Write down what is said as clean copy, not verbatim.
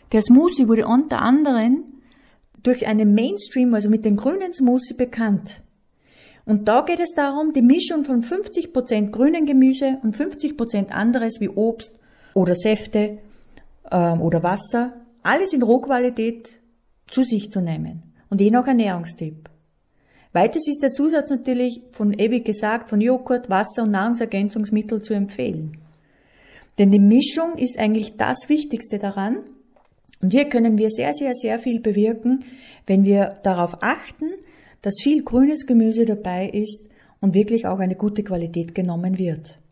Der Smoothie wurde unter anderem durch einen Mainstream, also mit dem grünen Smoothie, bekannt. Und da geht es darum, die Mischung von 50% grünen Gemüse und 50% anderes wie Obst oder Säfte oder Wasser, alles in Rohqualität zu sich zu nehmen. Und je nach Ernährungstipp. Weiters ist der Zusatz natürlich, wie gesagt, von Joghurt, Wasser und Nahrungsergänzungsmittel zu empfehlen. Denn die Mischung ist eigentlich das Wichtigste daran. Und hier können wir sehr, sehr, sehr viel bewirken, wenn wir darauf achten, dass viel grünes Gemüse dabei ist und wirklich auch eine gute Qualität genommen wird.